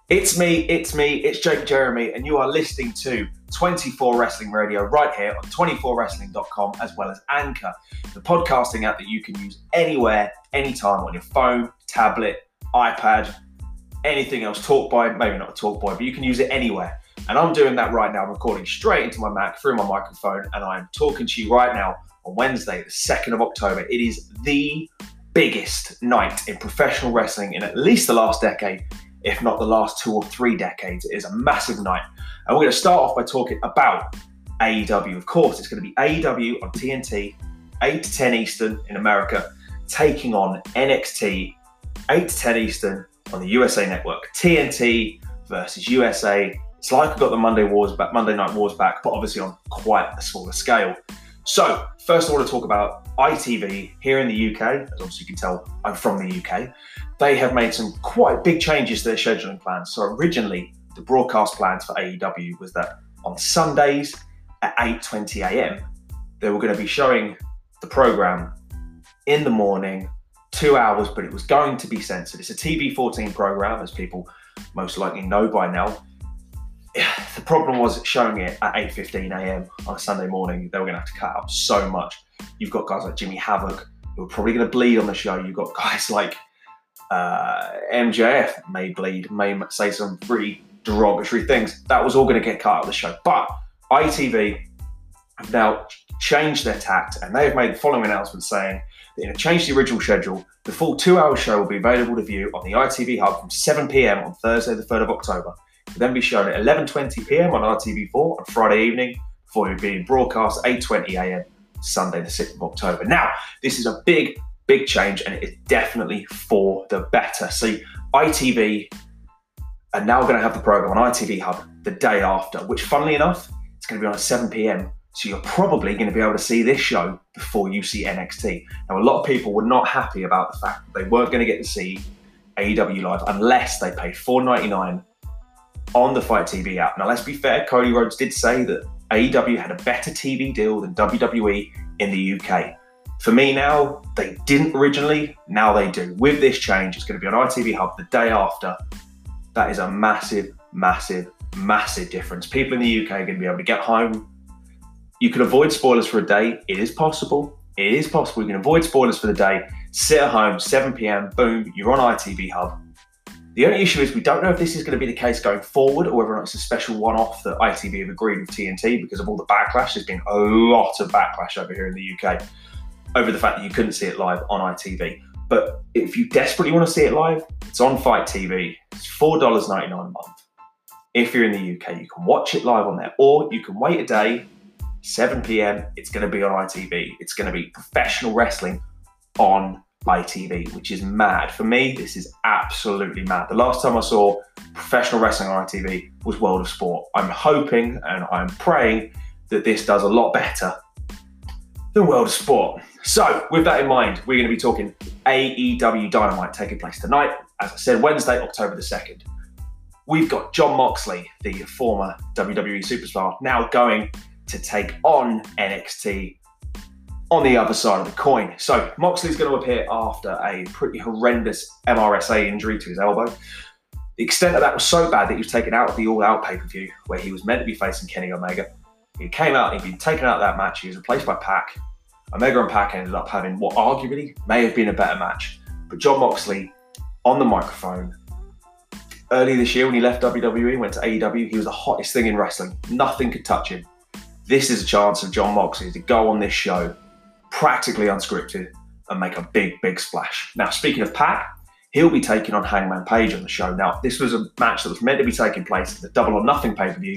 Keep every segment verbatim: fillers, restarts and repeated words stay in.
It's me, it's me, it's Jake Jeremy, and you are listening to twenty-four Wrestling Radio right here on twenty-four wrestling dot com, as well as Anchor, the podcasting app that you can use anywhere, anytime on your phone, tablet, iPad, anything else. TalkBoy, maybe not a TalkBoy, but you can use it anywhere. And I'm doing that right now. I'm recording straight into my Mac through my microphone, and I'm talking to you right now on Wednesday, the second of October. It is the biggest night in professional wrestling in at least the last decade, if not the last two or three decades. It is a massive night. And we're going to start off by talking about A E W. Of course, it's going to be A E W on T N T, eight to ten Eastern in America, taking on N X T, eight to ten Eastern on the U S A Network. T N T versus U S A. It's like we've got the Monday Wars back, Monday Night Wars back, but obviously on quite a smaller scale. So, first I want to talk about I T V here in the U K. As obviously you can tell, I'm from the U K. They have made some quite big changes to their scheduling plans. So originally, the broadcast plans for A E W was that on Sundays at eight twenty a m, they were going to be showing the program in the morning, two hours, but it was going to be censored. It's a T V fourteen program, as people most likely know by now. The problem was showing it at eight fifteen a m on a Sunday morning. They were going to have to cut out so much. You've got guys like Jimmy Havoc who are probably going to bleed on the show. You've got guys like uh, M J F may bleed, may say some pretty derogatory things. That was all going to get cut out of the show. But I T V have now changed their tact, and they have made the following announcement saying that in a change to the original schedule, the full two-hour show will be available to view on the I T V Hub from seven p m on Thursday, the third of October. It will then be shown at eleven twenty p m on R T V four on Friday evening, before it being broadcast eight twenty a m Sunday, the sixth of October. Now, this is a big, big change, and it is definitely for the better. See, I T V are now going to have the program on I T V Hub the day after, which, funnily enough, it's going to be on at seven p m So you're probably going to be able to see this show before you see N X T. Now, a lot of people were not happy about the fact that they weren't going to get to see A E W live unless they paid four ninety-nine on the Fight T V app. Now, let's be fair, Cody Rhodes did say that A E W had a better T V deal than W W E in the U K. For me now, they didn't originally, now they do. With this change, it's going to be on I T V Hub the day after. That is a massive, massive, massive difference. People in the U K are going to be able to get home. You can avoid spoilers for a day. It is possible. It is possible. You can avoid spoilers for the day. Sit at home, seven p m, boom, you're on I T V Hub. The only issue is we don't know if this is going to be the case going forward, or whether or not it's a special one-off that I T V have agreed with T N T because of all the backlash. There's been a lot of backlash over here in the U K over the fact that you couldn't see it live on I T V. But if you desperately want to see it live, it's on Fight T V. It's four ninety-nine a month. If you're in the U K, you can watch it live on there, or you can wait a day, seven p m, it's going to be on I T V. It's going to be professional wrestling on I T V, which is mad. For me, this is absolutely mad. The last time I saw professional wrestling on I T V was World of Sport. I'm hoping and I'm praying that this does a lot better than World of Sport. So, with that in mind, we're going to be talking A E W Dynamite taking place tonight. As I said, Wednesday, October the second. We've got Jon Moxley, the former W W E superstar, now going to take on N X T on the other side of the coin. So Moxley's going to appear after a pretty horrendous M R S A injury to his elbow. The extent of that was so bad that he was taken out of the All Out pay-per-view where he was meant to be facing Kenny Omega. He came out, he'd been taken out of that match, he was replaced by Pac. Omega and Pac ended up having what arguably may have been a better match. But Jon Moxley on the microphone. Early this year when he left W W E, went to A E W, he was the hottest thing in wrestling. Nothing could touch him. This is a chance of Jon Moxley to go on this show practically unscripted and make a big, big splash. Now, speaking of Pac, he'll be taking on Hangman Page on the show. Now, this was a match that was meant to be taking place at the Double or Nothing pay-per-view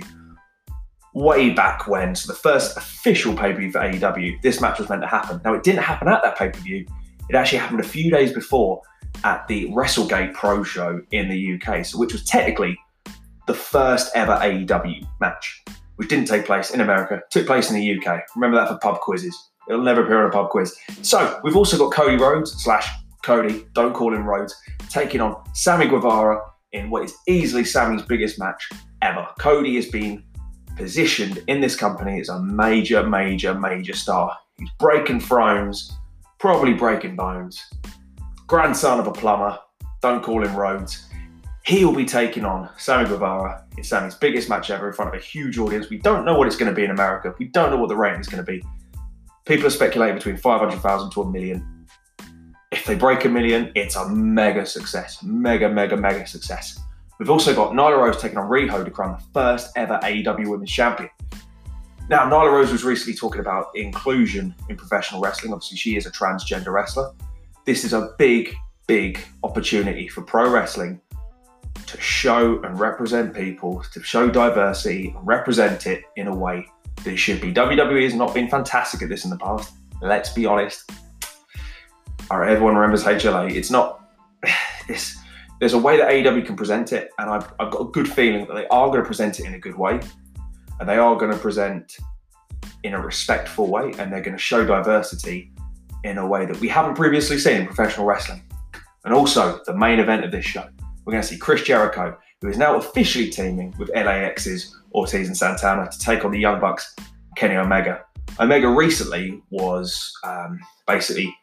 way back when. So the first official pay-per-view for A E W, this match was meant to happen. Now, it didn't happen at that pay-per-view. It actually happened a few days before at the WrestleGate Pro Show in the U K, so which was technically the first ever A E W match, which didn't take place in America, took place in the U K. Remember that for pub quizzes. It'll never appear on a pub quiz. So we've also got Cody Rhodes, slash Cody, don't call him Rhodes, taking on Sammy Guevara in what is easily Sammy's biggest match ever. Cody has been positioned in this company as a major, major, major star. He's breaking thrones, probably breaking bones. Grandson of a plumber, don't call him Rhodes. He will be taking on Sammy Guevara in Sammy's biggest match ever in front of a huge audience. We don't know what it's going to be in America. We don't know what the rating is going to be. People are speculating between five hundred thousand to a million. If they break a million, it's a mega success. Mega, mega, mega success. We've also got Nyla Rose taking on Riho to crown the first ever A E W Women's Champion. Now, Nyla Rose was recently talking about inclusion in professional wrestling. Obviously, she is a transgender wrestler. This is a big, big opportunity for pro wrestling to show and represent people, to show diversity and represent it in a way that it should be. W W E has not been fantastic at this in the past. Let's be honest. All right, everyone remembers H L A. It's not this. There's a way that A E W can present it, and I've, I've got a good feeling that they are going to present it in a good way, and they are going to present in a respectful way, and they're going to show diversity in a way that we haven't previously seen in professional wrestling. And also, the main event of this show, we're going to see Chris Jericho, who is now officially teaming with L A X's Ortiz and Santana to take on the Young Bucks, Kenny Omega. Omega recently was um, basically...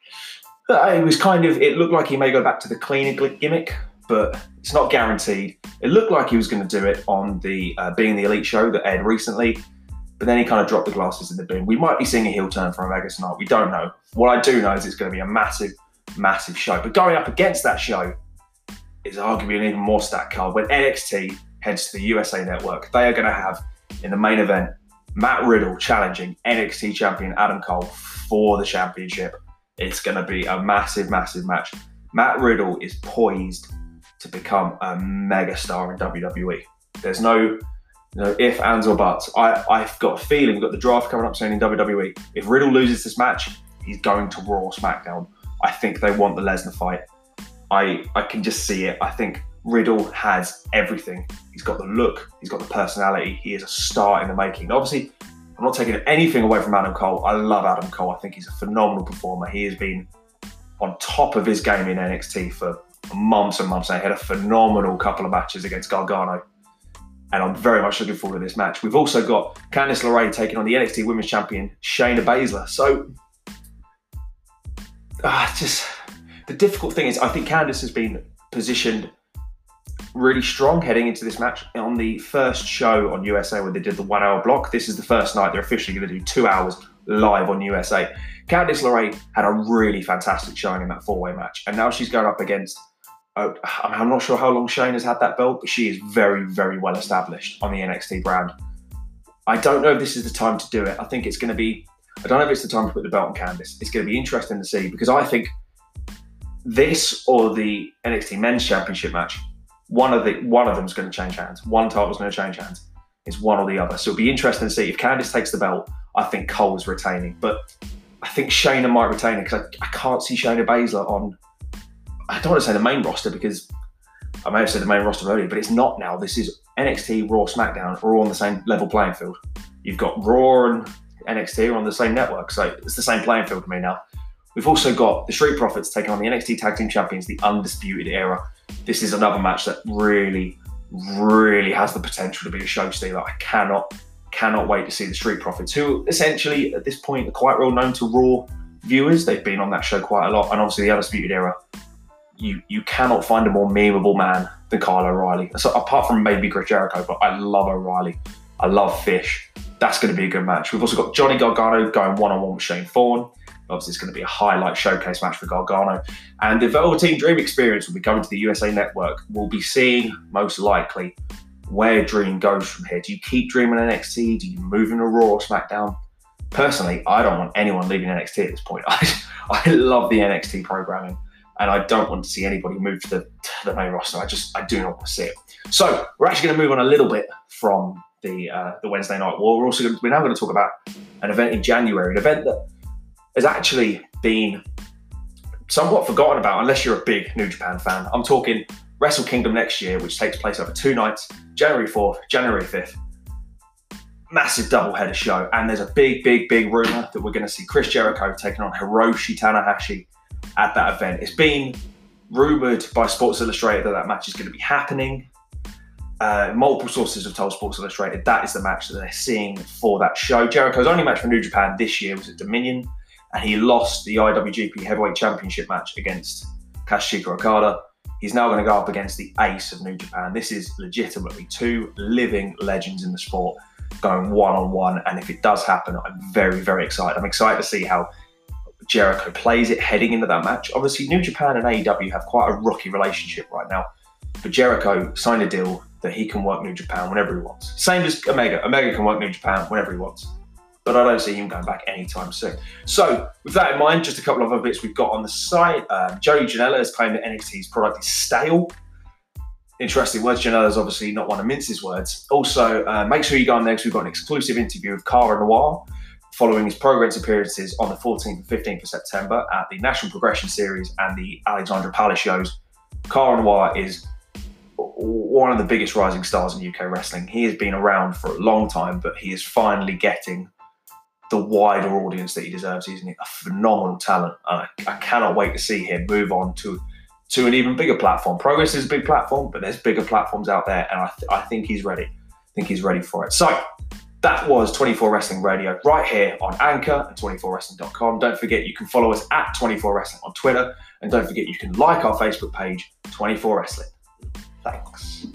It was kind of, it looked like he may go back to the cleaner gimmick, but it's not guaranteed. It looked like he was going to do it on the uh, Being the Elite show that aired recently, but then he kind of dropped the glasses in the bin. We might be seeing a heel turn from Omega tonight. We don't know. What I do know is it's going to be a massive, massive show. But going up against that show is arguably an even more stacked card. When N X T heads to the U S A Network, they are going to have, in the main event, Matt Riddle challenging N X T champion Adam Cole for the championship. It's going to be a massive, massive match. Matt Riddle is poised to become a megastar in W W E. There's no, no ifs, ands, or buts. I, I've got a feeling we've got the draft coming up soon in W W E. If Riddle loses this match, he's going to Raw or SmackDown. I think they want the Lesnar fight. I, I can just see it. I think Riddle has everything. He's got the look. He's got the personality. He is a star in the making. Obviously, I'm not taking anything away from Adam Cole. I love Adam Cole. I think he's a phenomenal performer. He has been on top of his game in N X T for months and months. He had a phenomenal couple of matches against Gargano. And I'm very much looking forward to this match. We've also got Candice LeRae taking on the N X T Women's Champion, Shayna Baszler. So, uh, just the difficult thing is I think Candice has been positioned really strong heading into this match. On the first show on U S A where they did the one hour block, this is the first night they're officially going to do two hours live on U S A. Candice LeRae had a really fantastic showing in that four-way match, and now she's going up against, uh, I'm not sure how long Shane has had that belt, but she is very, very well established on the N X T brand. I don't know if this is the time to do it. I think it's going to be, I don't know if it's the time to put the belt on Candice. It's going to be interesting to see, because I think this or the N X T Men's Championship match, One of the one of them is going to change hands. One title is going to change hands. It's one or the other. So it'll be interesting to see. If Candice takes the belt, I think Cole's retaining. But I think Shayna might retain it, because I, I can't see Shayna Baszler on, I don't want to say the main roster, because I may have said the main roster earlier, but it's not now. This is N X T, Raw, SmackDown are all on the same level playing field. You've got Raw and N X T are on the same network. So it's the same playing field to me now. We've also got the Street Profits taking on the N X T Tag Team Champions, the Undisputed Era. This is another match that really, really has the potential to be a show stealer. I cannot, cannot wait to see the Street Profits, who essentially at this point are quite well known to Raw viewers. They've been on that show quite a lot. And obviously the Undisputed Era, you you cannot find a more memeable man than Kyle O'Reilly. So apart from maybe Chris Jericho, but I love O'Reilly. I love Fish. That's going to be a good match. We've also got Johnny Gargano going one-on-one with Shane Thorne. Obviously, it's going to be a highlight showcase match for Gargano. And the Velveteen Dream Experience will be coming to the U S A Network. We'll be seeing, most likely, where Dream goes from here. Do you keep Dream in N X T? Do you move into Raw or SmackDown? Personally, I don't want anyone leaving N X T at this point. I, I love the N X T programming, and I don't want to see anybody move to the, to the main roster. I just, I do not want to see it. So we're actually going to move on a little bit from the uh, the Wednesday night war. We're also going to, we're now going to talk about an event in January, an event that has actually been somewhat forgotten about, unless you're a big New Japan fan. I'm talking Wrestle Kingdom next year, which takes place over two nights, January fourth, January fifth. Massive doubleheader show. And there's a big, big, big rumor that we're going to see Chris Jericho taking on Hiroshi Tanahashi at that event. It's been rumored by Sports Illustrated that that match is going to be happening. Uh, multiple sources have told Sports Illustrated that is the match that they're seeing for that show. Jericho's only match for New Japan this year was at Dominion, and he lost the I W G P Heavyweight Championship match against Kazuchika Okada. He's now going to go up against the ace of New Japan. This is legitimately two living legends in the sport going one-on-one. And if it does happen, I'm very, very excited. I'm excited to see how Jericho plays it heading into that match. Obviously, New Japan and A E W have quite a rocky relationship right now. But Jericho signed a deal that he can work New Japan whenever he wants. Same as Omega. Omega can work New Japan whenever he wants. But I don't see him going back anytime soon. So, with that in mind, just a couple of other bits we've got on the site. Um, Joey Janela has claimed that N X T's product is stale. Interesting words. Janela's obviously not one to mince his words. Also, uh, make sure you go on there because we've got an exclusive interview with Cara Noir following his Progress appearances on the fourteenth and fifteenth of September at the National Progression Series and the Alexandra Palace shows. Cara Noir is one of the biggest rising stars in U K wrestling. He has been around for a long time, but he is finally getting the wider audience that he deserves. He's a phenomenal talent. And I, I cannot wait to see him move on to, to an even bigger platform. Progress is a big platform, but there's bigger platforms out there, and I, th- I think he's ready. I think he's ready for it. So that was twenty-four Wrestling Radio right here on Anchor and twenty-four wrestling dot com. Don't forget you can follow us at twenty-four wrestling on Twitter, and don't forget you can like our Facebook page, twenty-four wrestling. Thanks.